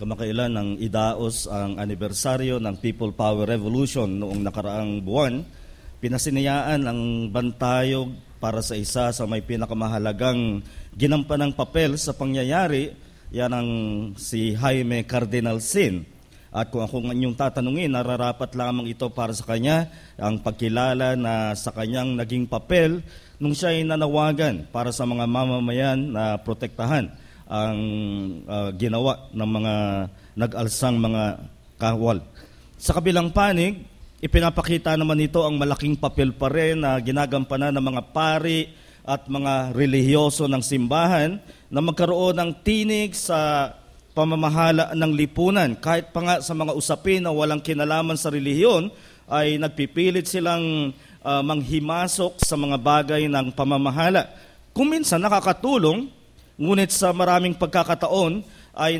Kamakailan ng idaos ang anibersaryo ng People Power Revolution noong nakaraang buwan. Pinasinayaan ang bantayog para sa isa sa may pinakamahalagang ginampanang papel sa pangyayari, yan ang si Jaime Cardinal Sin. At kung ako inyong tatanungin, nararapat lamang ito para sa kanya ang pagkilala na sa kanyang naging papel nung siya ay nanawagan para sa mga mamamayan na protektahan ang ginawa ng mga nag-alsang mga kawal. Sa kabilang panig, ipinapakita naman ito ang malaking papel pa rin na ginagampanan ng mga pari at mga relihiyoso ng simbahan na magkaroon ng tinig sa pamamahala ng lipunan. Kahit pa nga sa mga usapin na walang kinalaman sa relihiyon, ay nagpipilit silang manghimasok sa mga bagay ng pamamahala. Kung minsan nakakatulong, ngunit sa maraming pagkakataon ay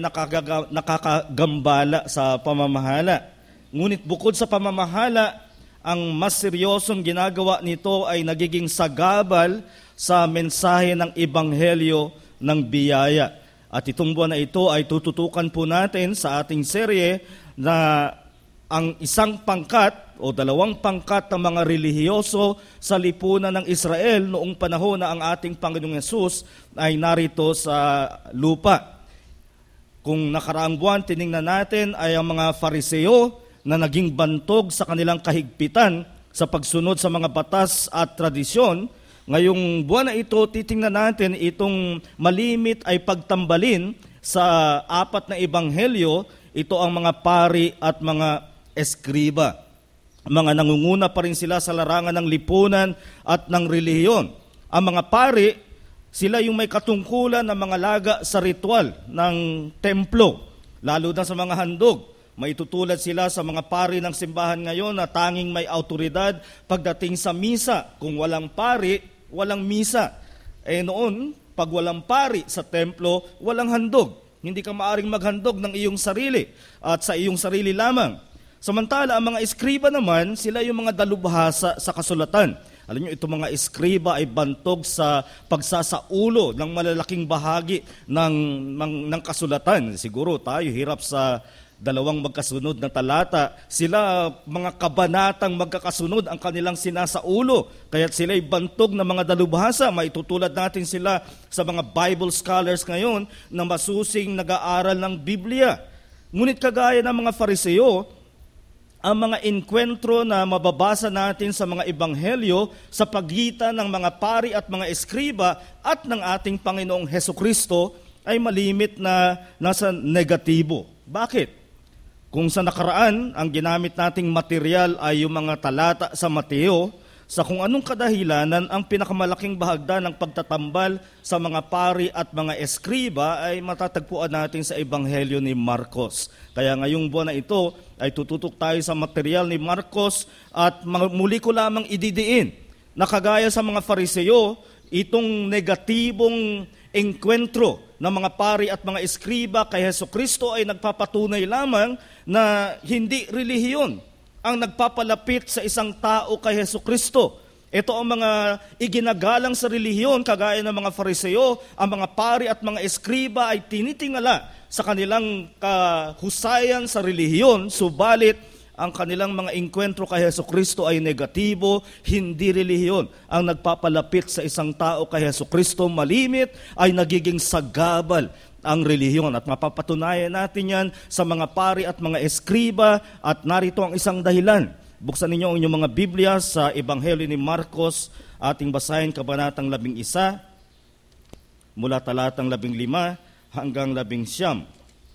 nakakagambala sa pamamahala. Ngunit bukod sa pamamahala, ang mas seryosong ginagawa nito ay nagiging sagabal sa mensahe ng Ebanghelyo ng biyaya. At itong buwan na ito ay tututukan po natin sa ating serye na ang isang pangkat o dalawang pangkat ng mga relihiyoso sa lipunan ng Israel noong panahon na ang ating Panginoong Hesus ay narito sa lupa. Kung nakaraang buwan, tiningnan natin ay ang mga Fariseo na naging bantog sa kanilang kahigpitan sa pagsunod sa mga batas at tradisyon. Ngayong buwan na ito, titingnan natin itong malimit ay pagtambalin sa apat na ebanghelyo. Ito ang mga pari at mga eskriba. Mga nangunguna pa rin sila sa larangan ng lipunan at ng relihiyon. Ang mga pari, sila yung may katungkulan ng mga laga sa ritual ng templo, lalo na sa mga handog. Maitutulad sila sa mga pari ng simbahan ngayon na tanging may autoridad pagdating sa misa. Kung walang pari, walang misa. Noon, pag walang pari sa templo, walang handog. Hindi ka maaring maghandog ng iyong sarili at sa iyong sarili lamang. Samantala, ang mga eskriba naman, sila yung mga dalubhasa sa kasulatan. Alam niyo, itong mga eskriba ay bantog sa pagsasaulo ng malalaking bahagi ng kasulatan. Siguro tayo hirap sa dalawang magkasunod na talata. Sila, mga kabanatang magkakasunod ang kanilang sinasaulo. Kaya't sila ay bantog ng mga dalubhasa. Maitutulad natin sila sa mga Bible scholars ngayon na masusing nag-aaral ng Biblia. Ngunit kagaya ng mga Fariseo, ang mga enkwentro na mababasa natin sa mga ebanghelyo sa pagitan ng mga pari at mga eskriba at ng ating Panginoong Hesukristo ay malimit na nasa negatibo. Bakit? Kung sa nakaraan, ang ginamit nating material ay yung mga talata sa Mateo, sa kung anong kadahilanan ang pinakamalaking bahagdan ng pagtatambal sa mga pari at mga eskriba ay matatagpuan natin sa Ebanghelyo ni Marcos. Kaya ngayong buwan na ito ay tututok tayo sa material ni Marcos at muli ko lamang ididiin na kagaya sa mga Fariseo, itong negatibong engkwentro ng mga pari at mga eskriba kay Hesukristo ay nagpapatunay lamang na hindi relihiyon ang nagpapalapit sa isang tao kay Hesukristo. Ito ang mga iginagalang sa relihiyon, kagaya ng mga Fariseo, ang mga pari at mga eskriba ay tinitingala sa kanilang kahusayan sa relihiyon, subalit ang kanilang mga engkwentro kay Hesukristo ay negatibo, hindi relihiyon. Ang nagpapalapit sa isang tao kay Hesukristo, malimit, ay nagiging sagabal ang relihiyon. At mapapatunayan natin yan sa mga pari at mga eskriba at narito ang isang dahilan. Buksan ninyo ang inyong mga Biblia sa Ebanghelyo ni Marcos, ating basahin kabanatang 11, mula talatang 15 hanggang 19.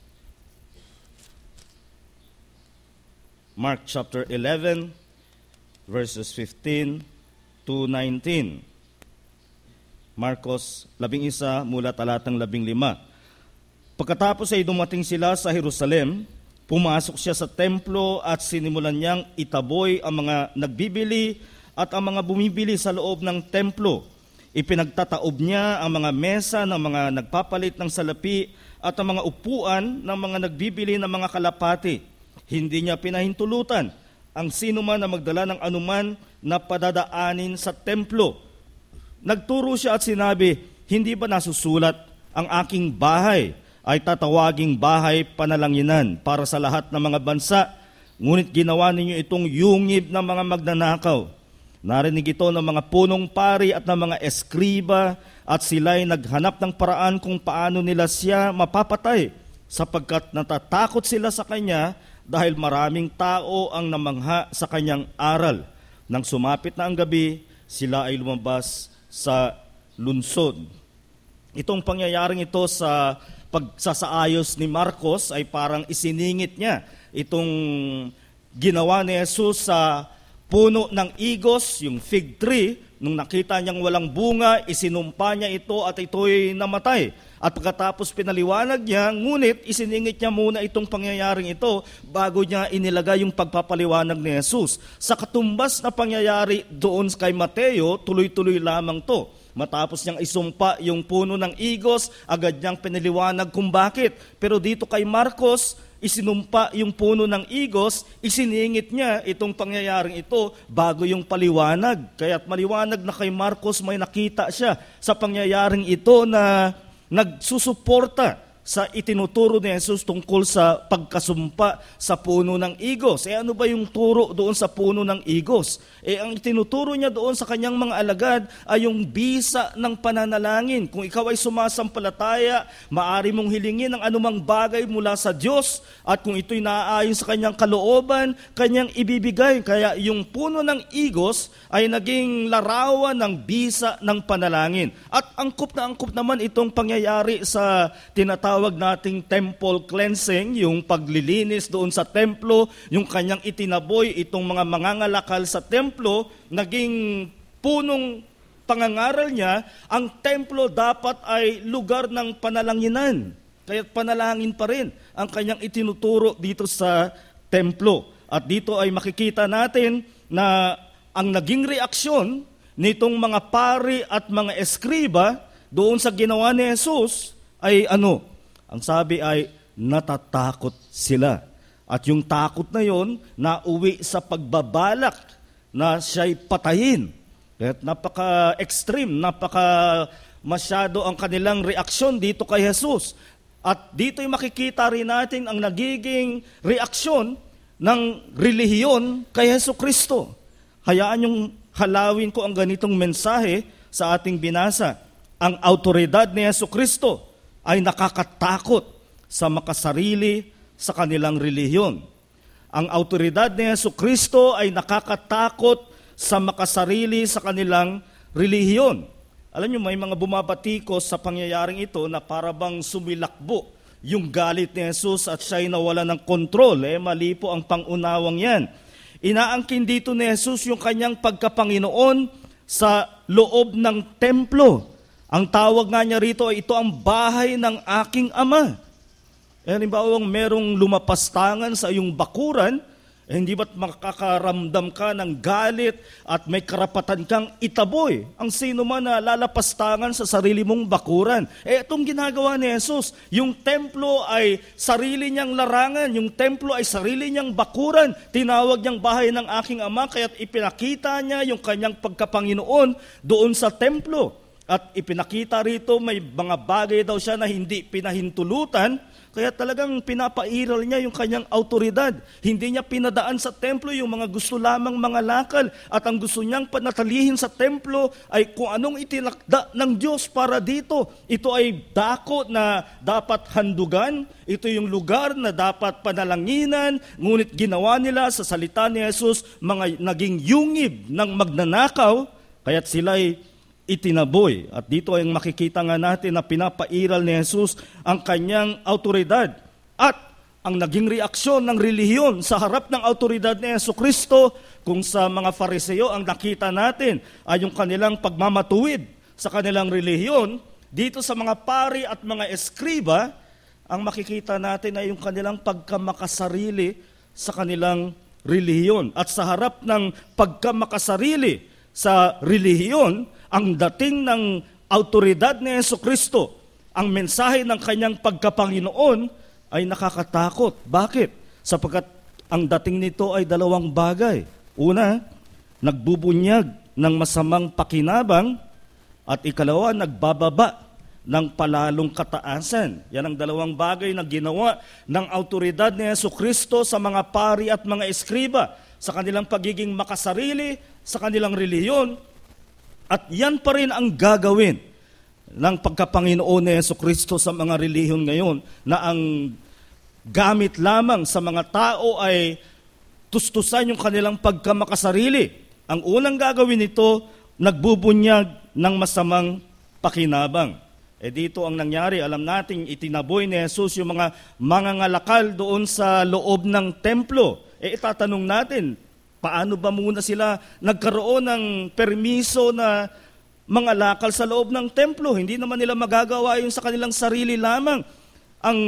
Mark chapter 11, verses 15 to 19. Marcos 11, mula talatang 15. Pagkatapos ay dumating sila sa Jerusalem, pumasok siya sa templo at sinimulan niyang itaboy ang mga nagbibili at ang mga bumibili sa loob ng templo. Ipinagtataob niya ang mga mesa ng mga nagpapalit ng salapi at ang mga upuan ng mga nagbibili ng mga kalapati. Hindi niya pinahintulutan ang sino man na magdala ng anuman na padadaanin sa templo. Nagturo siya at sinabi, hindi ba nasusulat ang aking bahay ay tatawaging bahay panalanginan para sa lahat ng mga bansa. Ngunit ginawa ninyo itong yungib ng mga magnanakaw. Narinig ito ng mga punong pari at ng mga eskriba at sila'y naghanap ng paraan kung paano nila siya mapapatay sapagkat natatakot sila sa kanya dahil maraming tao ang namangha sa kanyang aral. Nang sumapit na ang gabi, sila ay lumabas sa lunsod. Itong pangyayaring ito sa pagsasaayos ni Marcos ay parang isiningit niya itong ginawa ni Jesus sa puno ng igos, yung fig tree. Nung nakita niyang walang bunga, isinumpa niya ito at ito'y namatay. At pagkatapos pinaliwanag niya, ngunit isiningit niya muna itong pangyayaring ito bago niya inilagay yung pagpapaliwanag ni Jesus. Sa katumbas na pangyayari doon kay Mateo, tuloy-tuloy lamang to. Matapos niyang isumpa yung puno ng igos, agad niyang pinaliwanag kung bakit. Pero dito kay Marcos, isinumpa yung puno ng igos, isiningit niya itong pangyayaring ito bago yung paliwanag. Kaya't maliwanag na kay Marcos may nakita siya sa pangyayaring ito na nagsusuporta sa itinuturo ni Jesus tungkol sa pagkasumpa sa puno ng igos. Ano ba yung turo doon sa puno ng igos? Ang itinuturo niya doon sa kanyang mga alagad ay yung bisa ng pananalangin. Kung ikaw ay sumasampalataya, maaari mong hilingin ang anumang bagay mula sa Diyos at kung ito'y naaayon sa kanyang kalooban, kanyang ibibigay. Kaya yung puno ng igos ay naging larawan ng bisa ng panalangin. At angkop naman itong pangyayari sa tinatawag nating temple cleansing, yung paglilinis doon sa templo, yung kanyang itinaboy, itong mga mangangalakal sa templo, naging punong pangangaral niya, ang templo dapat ay lugar ng panalanginan. Kaya panalangin pa rin ang kanyang itinuturo dito sa templo. At dito ay makikita natin na ang naging reaksyon nitong mga pari at mga eskriba doon sa ginawa ni Jesus ay ano? Ang sabi ay natatakot sila. At yung takot na yon, nauwi sa pagbabalak na siya'y patayin. At napaka-extreme, masyado ang kanilang reaksyon dito kay Jesus. At dito'y makikita rin natin ang nagiging reaksyon ng relihiyon kay Jesucristo. Hayaan yung halawin ko ang ganitong mensahe sa ating binasa. Ang autoridad ni Jesucristo ay nakakatakot sa makasarili sa kanilang relihiyon. Ang autoridad ni Jesucristo ay nakakatakot sa makasarili sa kanilang relihiyon. Alam niyo, may mga bumabatikos sa pangyayaring ito na parabang sumilakbo yung galit ni Jesus at siya'y nawala ng kontrol. Mali po ang pangunawang yan. Inaangkin dito ni Jesus yung kanyang pagkapanginoon sa loob ng templo. Ang tawag nga niya rito ay ito ang bahay ng aking Ama. Halimbawa, merong lumapastangan sa iyong bakuran, hindi ba't makakaramdam ka ng galit at may karapatan kang itaboy ang sino man na lalapastangan sa sarili mong bakuran? Itong ginagawa ni Jesus, yung templo ay sarili niyang larangan, yung templo ay sarili niyang bakuran, tinawag niyang bahay ng aking Ama, kaya't ipinakita niya yung kanyang pagkapanginoon doon sa templo. At ipinakita rito, may mga bagay daw siya na hindi pinahintulutan, kaya talagang pinapairal niya yung kanyang autoridad. Hindi niya pinadaan sa templo yung mga gusto lamang mga lakal. At ang gusto niyang panatalihin sa templo ay kung anong itinakda ng Diyos para dito. Ito ay dako na dapat handugan. Ito yung lugar na dapat panalanginan. Ngunit ginawa nila sa salita ni Jesus, mga naging yungib ng magnanakaw, kaya't sila'y itinaboy. At dito ay makikita nga natin na pinapairal ni Jesus ang kanyang autoridad. At ang naging reaksyon ng relihiyon sa harap ng autoridad ni Jesucristo, kung sa mga Fariseo ang nakita natin ay yung kanilang pagmamatuwid sa kanilang relihiyon, dito sa mga pari at mga eskriba, ang makikita natin ay yung kanilang pagkamakasarili sa kanilang relihiyon. At sa harap ng pagkamakasarili sa relihiyon, ang dating ng autoridad ni Jesucristo, ang mensahe ng kanyang pagkapanginoon ay nakakatakot. Bakit? Sapagkat ang dating nito ay dalawang bagay. Una, nagbubunyag ng masamang pakinabang, at ikalawa, nagbababa ng palalong kataasan. Yan ang dalawang bagay na ginawa ng autoridad ni Jesucristo sa mga pari at mga eskriba, sa kanilang pagiging makasarili, sa kanilang relihiyon, at yan pa rin ang gagawin ng pagkapanginoon ni Jesucristo sa mga relihiyon ngayon, na ang gamit lamang sa mga tao ay tustusan yung kanilang pagkamakasarili. Ang unang gagawin nito, nagbubunyag ng masamang pakinabang. Dito ang nangyari, alam nating itinaboy ni Jesus yung mga mangangalakal doon sa loob ng templo. Itatanong natin, paano ba muna sila nagkaroon ng permiso na mangalakal sa loob ng templo? Hindi naman nila magagawa yung sa kanilang sarili lamang. Ang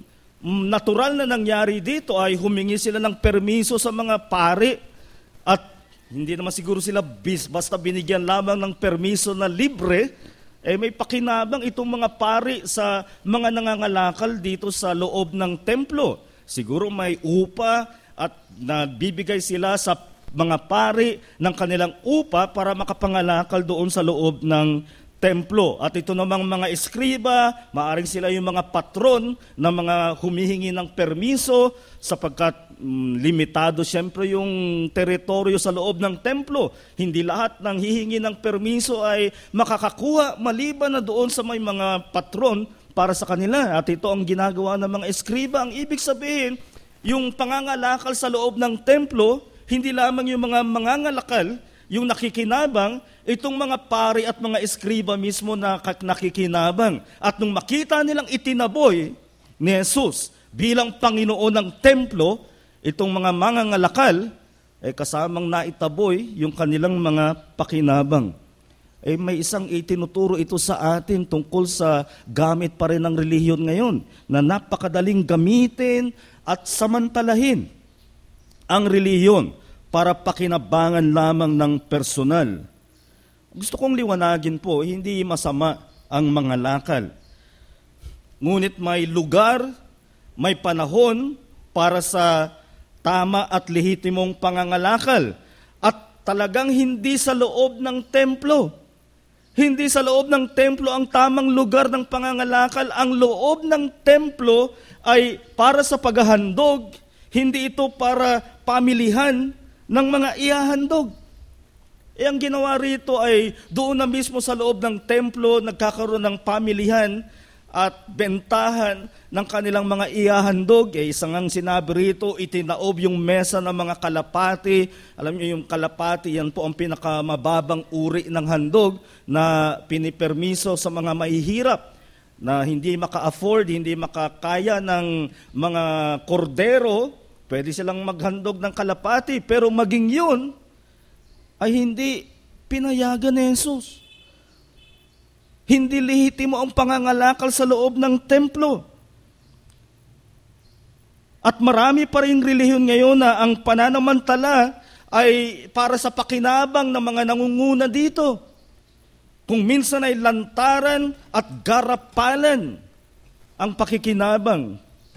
natural na nangyari dito ay humingi sila ng permiso sa mga pari, at hindi naman siguro sila basta binigyan lamang ng permiso na libre. May pakinabang itong mga pari sa mga nangangalakal dito sa loob ng templo. Siguro may upa at nabibigay sila sa mga pari ng kanilang upa para makapangalakal doon sa loob ng templo. At ito namang mga eskriba, maaring sila yung mga patron na mga humihingi ng permiso sapagkat limitado siyempre yung teritoryo sa loob ng templo. Hindi lahat ng hihingi ng permiso ay makakakuha maliban na doon sa may mga patron para sa kanila. At ito ang ginagawa ng mga eskriba. Ang ibig sabihin, yung pangangalakal sa loob ng templo, hindi lamang yung mga mangangalakal, yung nakikinabang, itong mga pari at mga eskriba mismo na nakikinabang. At nung makita nilang itinaboy ni Jesus bilang Panginoon ng templo, itong mga mangangalakal, kasamang naitaboy yung kanilang mga pakinabang. May isang itinuturo ito sa atin tungkol sa gamit pa rin ng relihiyon ngayon, na napakadaling gamitin at samantalahin ang relihiyon para pakinabangan lamang ng personal. Gusto kong liwanagin po, hindi masama ang mangalakal. Ngunit may lugar, may panahon para sa tama at lehitimong pangangalakal. At talagang hindi sa loob ng templo. Hindi sa loob ng templo ang tamang lugar ng pangangalakal. Ang loob ng templo ay para sa paghahandog. Hindi ito para pamilihan ng mga ihahandog. Ang ginawa rito ay doon na mismo sa loob ng templo nagkakaroon ng pamilihan at bentahan ng kanilang mga ihahandog. Isang ang sinabi rito, itinaob yung mesa ng mga kalapati. Alam niyo yung kalapati, yan po ang pinakamababang uri ng handog na pinipermiso sa mga mahihirap na hindi maka-afford, hindi makakaya ng mga kordero. Pwede silang maghandog ng kalapati, pero maging yun ay hindi pinayagan ni Jesus. Hindi lehitimo ang pangangalakal sa loob ng templo. At marami pa rin relihiyon ngayon na ang pananamantala ay para sa pakinabang ng mga nangunguna dito. Kung minsan ay lantaran at garapalan ang pakikinabang.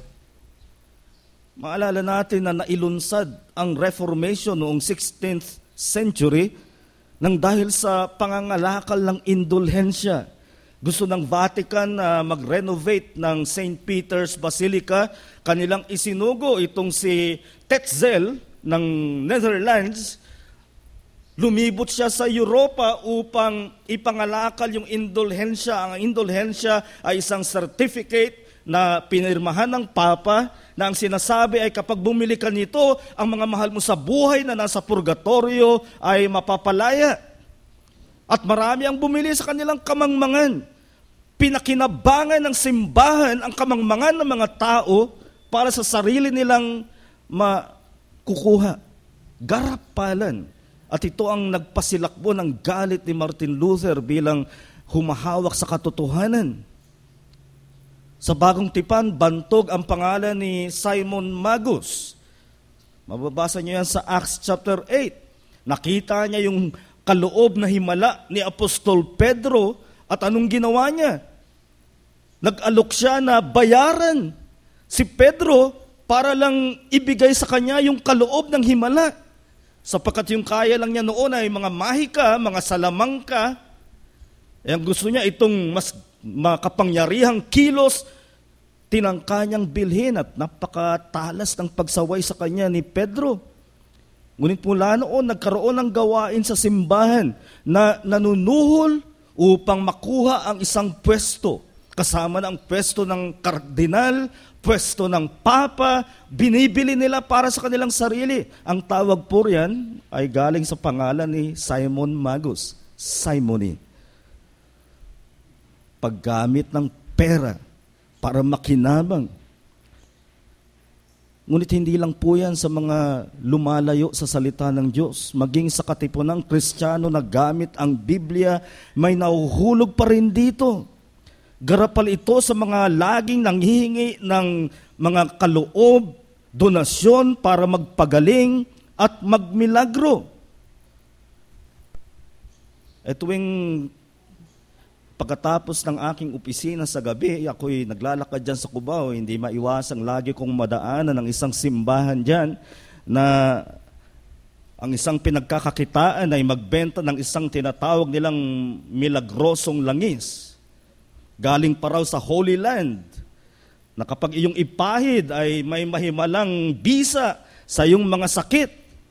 Maalala natin na nailunsad ang Reformation noong 16th century nang dahil sa pangangalakal ng indulhensya. Gusto ng Vatican na mag-renovate ng St. Peter's Basilica. Kanilang isinugo itong si Tetzel ng Netherlands. Lumibot siya sa Europa upang ipangalakal yung indulhensya. Ang indulhensya ay isang certificate na pinirmahan ng Papa na ang sinasabi ay kapag bumili ka nito, ang mga mahal mo sa buhay na nasa purgatorio ay mapapalaya. At marami ang bumili sa kanilang kamangmangan. Pinakinabangan ng simbahan ang kamangmangan ng mga tao para sa sarili nilang makukuha. Garapalan. At ito ang nagpasilakbo ng galit ni Martin Luther bilang humahawak sa katotohanan. Sa Bagong Tipan, bantog ang pangalan ni Simon Magus. Mababasa niyo yan sa Acts chapter 8. Nakita niya yung kaloob na himala ni Apostol Pedro at anong ginawa niya? Nag-alok siya na bayaran si Pedro para lang ibigay sa kanya yung kaloob ng himala. Sapagkat yung kaya lang niya noon ay mga mahika, mga salamangka. Ang gusto niya itong mas makapangyarihang kilos, tinangka niyang bilhin at napakatalas ng pagsaway sa kanya ni Pedro. Ngunit mula noon, nagkaroon ng gawain sa simbahan na nanunuhol upang makuha ang isang pwesto. Kasama ng pwesto ng kardinal, pwesto ng papa, binibili nila para sa kanilang sarili. Ang tawag po riyan ay galing sa pangalan ni Simon Magus, Simony. Paggamit ng pera para makinabang. Ngunit hindi lang po yan sa mga lumalayo sa salita ng Diyos. Maging sa katipunang Kristiyano na gamit ang Biblia, may nahuhulog pa rin dito. Garapal ito sa mga laging nanghihingi ng mga kaloob, donasyon para magpagaling at magmilagro. Tuwing pagkatapos ng aking opisina sa gabi, ako'y naglalakad dyan sa Cubao, hindi maiwasang lagi kong madaanan ng isang simbahan dyan na ang isang pinagkakakitaan ay magbenta ng isang tinatawag nilang milagrosong langis. Galing pa raw sa Holy Land, na kapag iyong ipahid ay may mahimalang bisa sa iyong mga sakit.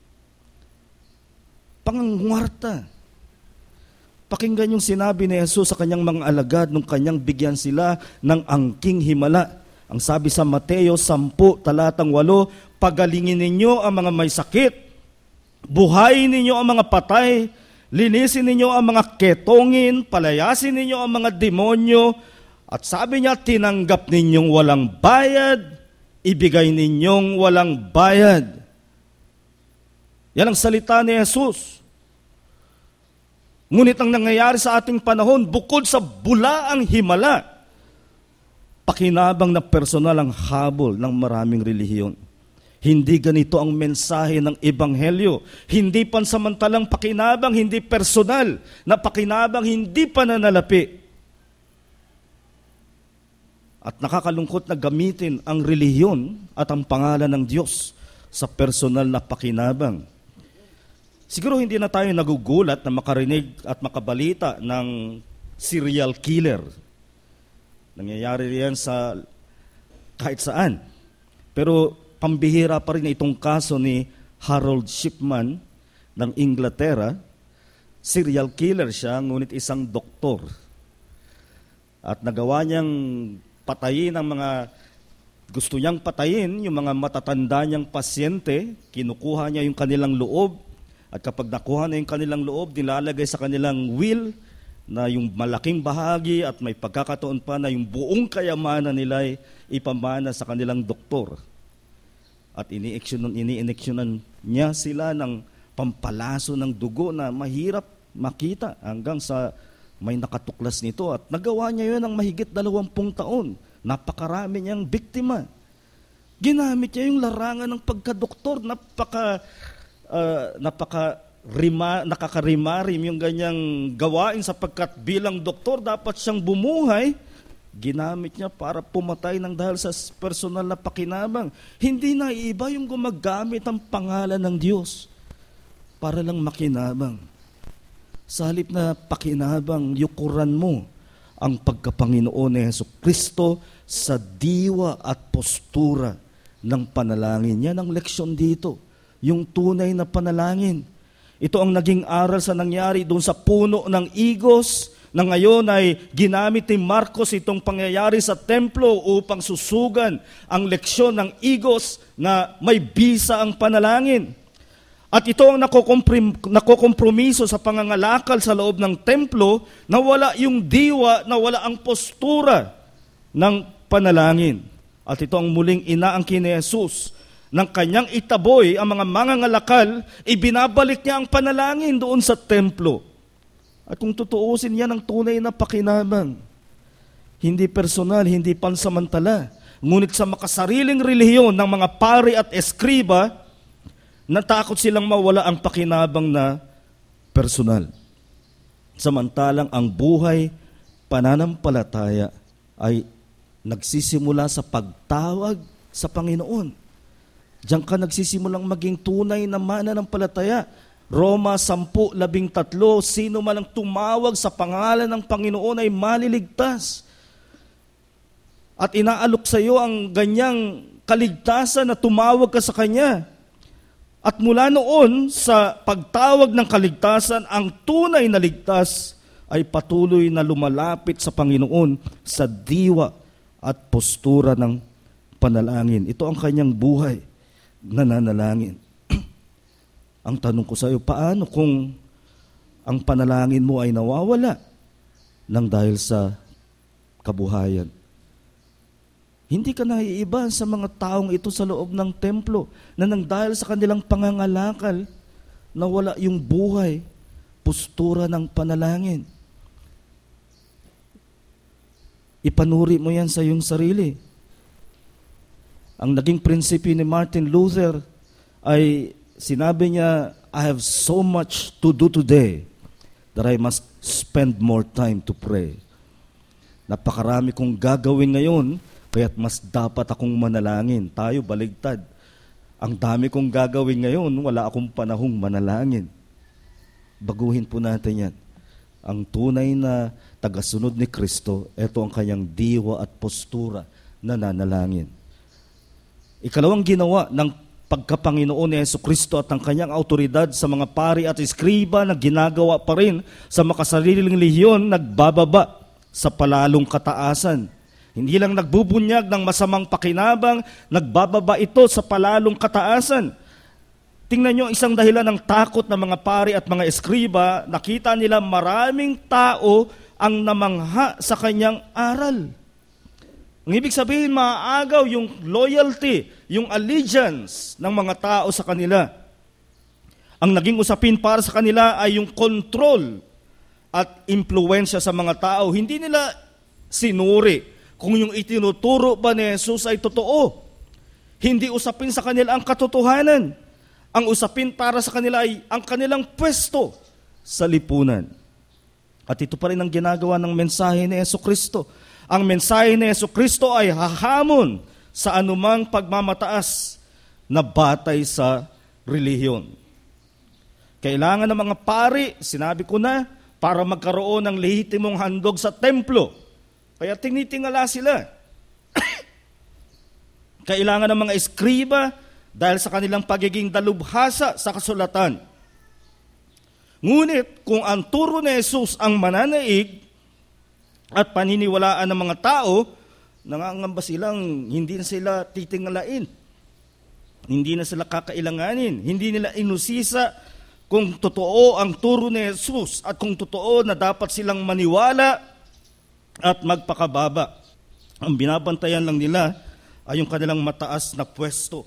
Pangangwarta. Pakinggan yung sinabi ni Jesus sa kanyang mga alagad nung kanyang bigyan sila ng angking himala. Ang sabi sa Mateo 10, talatang 8, pagalingin ninyo ang mga may sakit, buhayin ninyo ang mga patay, linisin ninyo ang mga ketongin, palayasin ninyo ang mga demonyo, at sabi niya, tinanggap ninyong walang bayad, ibigay ninyong walang bayad. Yan ang salita ni Jesus. Ngunit ang nangyayari sa ating panahon, bukod sa bulaang himala, pakinabang na personal ang habol ng maraming relihiyon. Hindi ganito ang mensahe ng Ebanghelyo. Hindi pansamantalang pakinabang, hindi personal na pakinabang, hindi pananalapi. At nakakalungkot na gamitin ang relihiyon at ang pangalan ng Diyos sa personal na pakinabang. Siguro hindi na tayo nagugulat na makarinig at makabalita ng serial killer. Nangyayari riyan sa kahit saan. Pero pambihira pa rin itong kaso ni Harold Shipman ng Inglaterra. Serial killer siya, ngunit isang doktor. At nagawa niyang patayin ang mga gusto niyang patayin, yung mga matatanda niyang pasyente. Kinukuha niya yung kanilang loob. At kapag nakuha na yung kanilang loob, nilalagay sa kanilang will na yung malaking bahagi at may pagkakataon pa na yung buong kayamanan nila ay ipamana sa kanilang doktor. At ini-ineksyonan niya sila ng pampalaso ng dugo na mahirap makita hanggang sa may nakatuklas nito. At nagawa niya yun ng mahigit 20 taon. Napakarami niyang biktima. Ginamit niya yung larangan ng pagkadoktor. Nakakarimarim yung ganyang gawain sapagkat bilang doktor dapat siyang bumuhay. Ginamit niya para pumatay ng dahil sa personal na pakinabang. Hindi na iba yung gumagamit ang pangalan ng Diyos para lang makinabang. Sa halip na pakinabang, yukuran mo ang pagkapanginoon ni Jesucristo sa diwa at postura ng panalangin. Yan ang leksyon dito. Yung tunay na panalangin. Ito ang naging aral sa nangyari doon sa puno ng igos na ngayon ay ginamit ni Marcos itong pangyayari sa templo upang susugan ang leksyon ng igos na may bisa ang panalangin. At ito ang nakokompromiso sa pangangalakal sa loob ng templo na wala yung diwa, na wala ang postura ng panalangin. At ito ang muling inaangkin ni Jesus. Nang kanyang itaboy ang mga mangangalakal, ibinabalik niya ang panalangin doon sa templo. At kung tutuusin yan ang tunay na pakinabang, hindi personal, hindi pansamantala, ngunit sa makasariling relihiyon ng mga pari at eskriba, natakot silang mawala ang pakinabang na personal. Samantalang ang buhay pananampalataya ay nagsisimula sa pagtawag sa Panginoon. Diyan ka nagsisimulang maging tunay na mananampalataya. Roma 10:13, sino man ang tumawag sa pangalan ng Panginoon ay maliligtas. At inaalok sa iyo ang ganyang kaligtasan na tumawag ka sa Kanya. At mula noon sa pagtawag ng kaligtasan, ang tunay na ligtas ay patuloy na lumalapit sa Panginoon sa diwa at postura ng panalangin. Ito ang kanyang buhay, nananalangin. Ang tanong ko sa iyo, paano kung ang panalangin mo ay nawawala nang dahil sa kabuhayan? Hindi ka naiiba sa mga taong ito sa loob ng templo na nang dahil sa kanilang pangangalakal, nawala yung buhay, postura ng panalangin. Ipanuri mo yan sa iyong sarili. Ang naging prinsipyo ni Martin Luther ay sinabi niya, I have so much to do today that I must spend more time to pray. Napakarami kong gagawin ngayon, kaya't mas dapat akong manalangin. Tayo baligtad. Ang dami kong gagawin ngayon, wala akong panahong manalangin. Baguhin po natin yan. Ang tunay na tagasunod ni Kristo, ito ang kanyang diwa at postura na nanalangin. Ikalawang ginawa ng pagkapanginoon ni Jesucristo at ang kanyang autoridad sa mga pari at eskriba na ginagawa pa rin sa makasariling lehiyon, nagbababa sa palalong kataasan. Hindi lang nagbubunyag ng masamang pakinabang, nagbababa ito sa palalong kataasan. Tingnan nyo isang dahilan ng takot ng mga pari at mga eskriba, nakita nila maraming tao ang namangha sa kanyang aral. Ang ibig sabihin, maaagaw yung loyalty, yung allegiance ng mga tao sa kanila. Ang naging usapin para sa kanila ay yung control at impluensya sa mga tao. Hindi nila sinuri kung yung itinuturo ba ni Jesus ay totoo. Hindi usapin sa kanila ang katotohanan. Ang usapin para sa kanila ay ang kanilang pwesto sa lipunan. At ito pa rin ang ginagawa ng mensahe ni Jesucristo. Ang mensahe ni Jesucristo ay hahamon sa anumang pagmamataas na batay sa relihiyon. Kailangan ng mga pari, sinabi ko na, para magkaroon ng lehitimong handog sa templo. Kaya tinitingala sila. Kailangan ng mga eskriba dahil sa kanilang pagiging dalubhasa sa kasulatan. Ngunit kung ang turo ni Jesus ang mananaig at paniniwalaan ng mga tao, nangangamba silang hindi na sila titingalain. Hindi na sila kakailanganin. Hindi nila inusisa kung totoo ang turo ni Jesus at kung totoo na dapat silang maniwala at magpakababa. Ang binabantayan lang nila ay yung kanilang mataas na pwesto.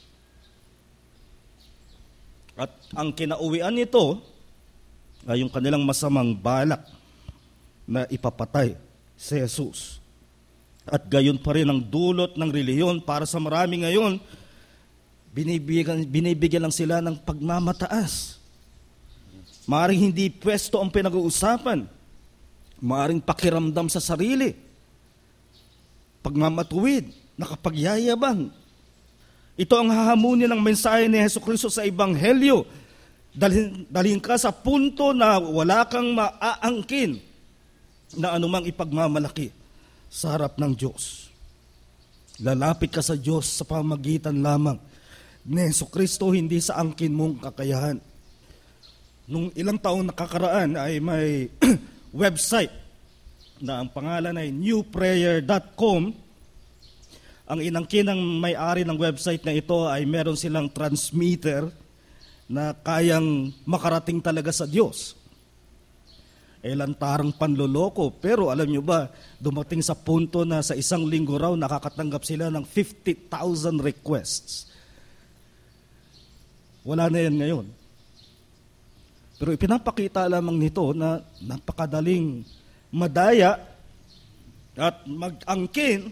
At ang kinauwian nito ay yung kanilang masamang balak na ipapatay si Jesus. At gayon pa rin ang dulot ng relihiyon para sa marami ngayon, binibigyan lang sila ng pagmamataas. Maaring hindi pwesto ang pinag-uusapan. Maaring pakiramdam sa sarili. Pagmamatuwid, nakapagyayabang. Ito ang hahamunin ng mensahe ni Jesucristo sa Ebanghelyo. Dalhin ka sa punto na wala kang maaangkin na anumang ipagmamalaki sa harap ng Diyos. Lalapit ka sa Diyos sa pamagitan lamang ni Jesucristo, hindi sa angkin mong kakayahan. Nung ilang taong nakakaraan ay may website na ang pangalan ay newprayer.com. Ang inangkin ng may-ari ng website na ito ay meron silang transmitter na kayang makarating talaga sa Diyos. Lantarang panloloko. Pero alam nyo ba, dumating sa punto na sa isang linggo raw nakakatanggap sila ng 50,000 requests. Wala na yan ngayon. Pero ipinapakita lamang nito na napakadaling madaya at mag-angkin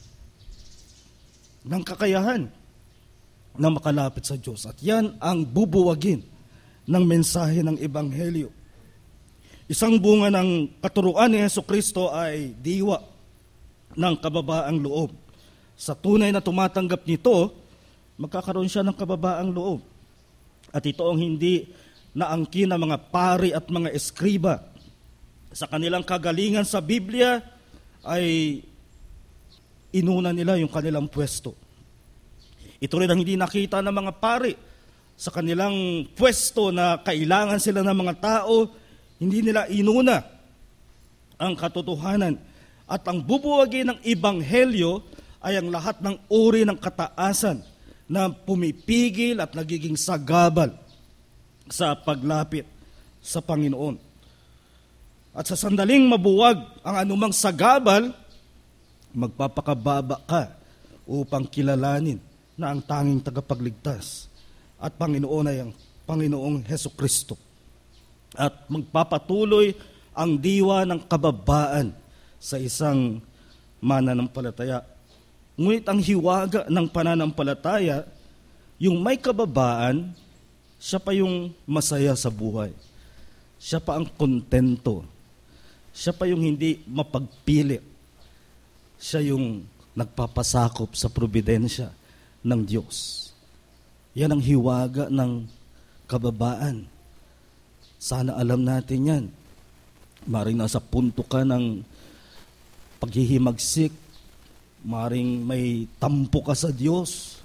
ng kakayahan na makalapit sa Diyos. At yan ang bubuwagin ng mensahe ng Ebanghelyo. Isang bunga ng katuruan ni Jesucristo ay diwa ng kababaang loob. Sa tunay na tumatanggap nito, magkakaroon siya ng kababaang loob. At ito ang hindi na angkin ng mga pari at mga eskriba. Sa kanilang kagalingan sa Biblia ay inuna nila yung kanilang pwesto. Ito rin ang hindi nakita ng mga pari. Sa kanilang pwesto na kailangan sila ng mga tao, hindi nila inuna ang katotohanan. At ang bubuwagin ng ebanghelyo ay ang lahat ng uri ng kataasan na pumipigil at nagiging sagabal sa paglapit sa Panginoon. At sa sandaling mabuwag ang anumang sagabal, magpapakababa ka upang kilalanin na ang tanging tagapagligtas at Panginoon ay ang Panginoong Hesukristo. At magpapatuloy ang diwa ng kababaan sa isang mananampalataya. Ngunit ang hiwaga ng pananampalataya, yung may kababaan, siya pa yung masaya sa buhay. Siya pa ang kontento. Siya pa yung hindi mapagpilit. Siya yung nagpapasakop sa providensya ng Diyos. Yan ang hiwaga ng kababaan. Sana alam natin yan. Maring nasa punto ka ng paghihimagsik, maring may tampo ka sa Diyos.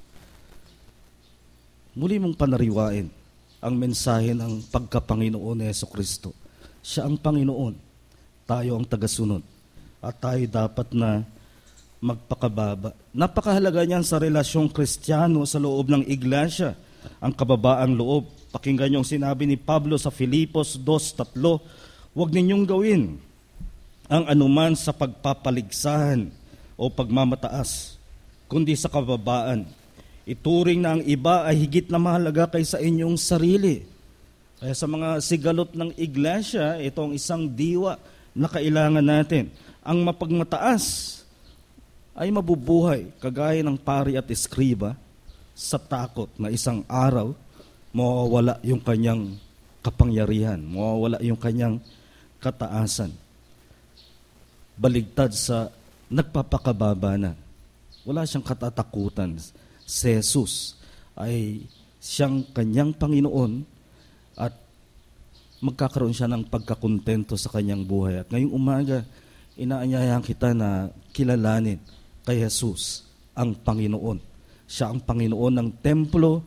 Muli mong panariwain ang mensahe ng pagkapanginoon ni Jesucristo. Siya ang Panginoon, tayo ang tagasunod, at tayo dapat na magpakababa. Napakahalaga niyan sa relasyong Kristiyano sa loob ng iglesia, ang kababaang loob. Pakinggan niyo ang sinabi ni Pablo sa Filipos 2:3, huwag ninyong gawin ang anuman sa pagpapaligsahan o pagmamataas, kundi sa kababaan. Ituring na ang iba ay higit na mahalaga kaysa inyong sarili. Kaya sa mga sigalot ng iglesia, ito ang isang diwa na kailangan natin. Ang mapagmataas ay mabubuhay, kagaya ng pari at eskriba, sa takot na isang araw, mawawala yung kanyang kapangyarihan, mawawala yung kanyang kataasan. Baligtad sa nagpapakababa na. Wala siyang katatakutan. Si Jesus ay siyang kanyang Panginoon at magkakaroon siya ng pagkakontento sa kanyang buhay. At ngayong umaga, inaanyayahan kita na kilalanin kay Jesus ang Panginoon. Siya ang Panginoon ng templo.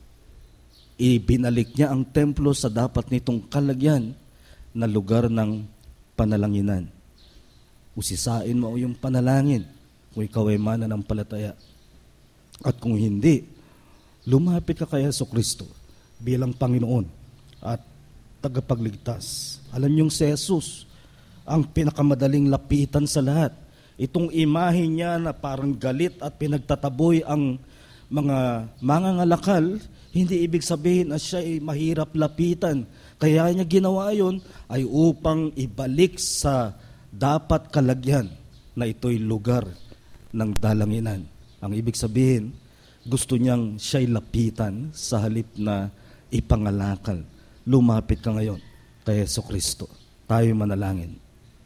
Ibinalik niya ang templo sa dapat nitong kalagyan na lugar ng panalanginan. Usisain mo yung panalangin kung ikaw ay mananampalataya. At kung hindi, lumapit ka kay Jesucristo bilang Panginoon at tagapagligtas. Alam niyong si Jesus ang pinakamadaling lapitan sa lahat. Itong imahe niya na parang galit at pinagtataboy ang mga mangangalakal, hindi ibig sabihin na siya ay mahirap lapitan. Kaya niya ginawa yon ay upang ibalik sa dapat kalagyan na ito'y lugar ng dalanginan. Ang ibig sabihin, gusto niyang siya'y lapitan sa halip na ipangalakal. Lumapit ka ngayon kay Jesucristo. Tayo manalangin.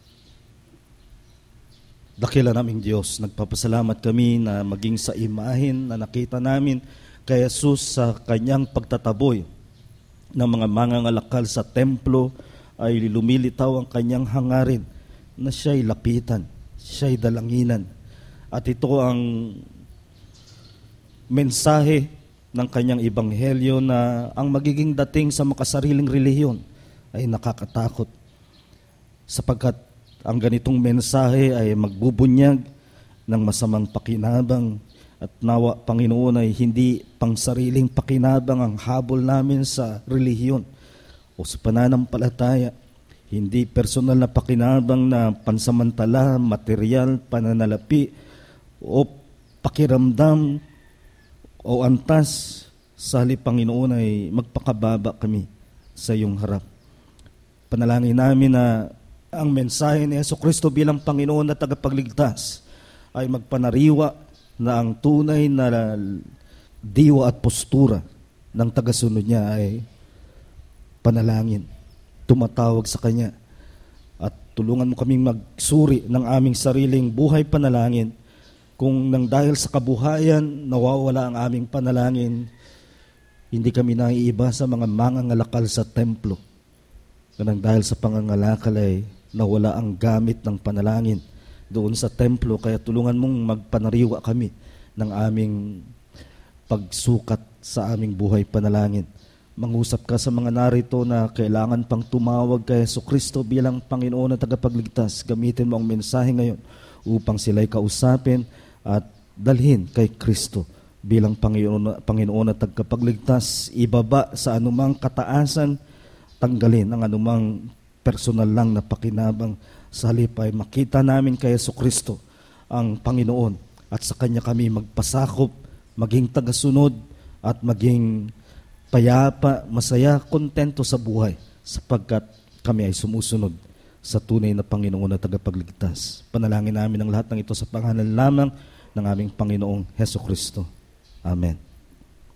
Dakila naming Diyos, nagpapasalamat kami na maging sa imahin na nakita namin kay Jesus sa kanyang pagtataboy ng mga mangangalakal sa templo ay lumilitaw ang kanyang hangarin na siya'y lapitan, siya'y dalanginan. At ito ang mensahe ng kanyang ebanghelyo na ang magiging dating sa makasariling relihiyon ay nakakatakot sapagkat ang ganitong mensahe ay magbubunyag ng masamang pakinabang at nawa, Panginoon, ay hindi pangsariling pakinabang ang habol namin sa relihiyon o sa pananampalataya. Hindi personal na pakinabang na pansamantala, material, pananalapi o pakiramdam o antas. Sa halip, Panginoon, ay magpakababa kami sa iyong harap. Panalangin namin na ang mensahe ni Jesucristo bilang Panginoon na tagapagligtas ay magpanariwa na ang tunay na diwa at postura ng tagasunod niya ay panalangin, tumatawag sa Kanya. At tulungan mo kaming magsuri ng aming sariling buhay panalangin. Kung nang dahil sa kabuhayan, nawawala ang aming panalangin, Hindi kami naiiba sa mga mangangalakal sa templo. Ganang dahil sa pangangalakal ay nawala ang gamit ng panalangin doon sa templo, kaya tulungan mong magpanariwa kami ng aming pagsukat sa aming buhay panalangin. Mangusap ka sa mga narito na kailangan pang tumawag kay Jesucristo bilang Panginoon at tagapagligtas. Gamitin mo ang mensahe ngayon upang sila'y kausapin at dalhin kay Kristo bilang Panginoon at tagapagligtas. Ibaba sa anumang kataasan, tanggalin ang anumang personal lang na pakinabang. Sa halip ay makita namin kay Jesucristo ang Panginoon at sa Kanya kami magpasakop, maging tagasunod at maging payapa, masaya, kontento sa buhay sapagkat kami ay sumusunod sa tunay na Panginoon at tagapagligtas. Panalangin namin ang lahat ng ito sa pangalan lamang ng aming Panginoong Jesucristo. Amen.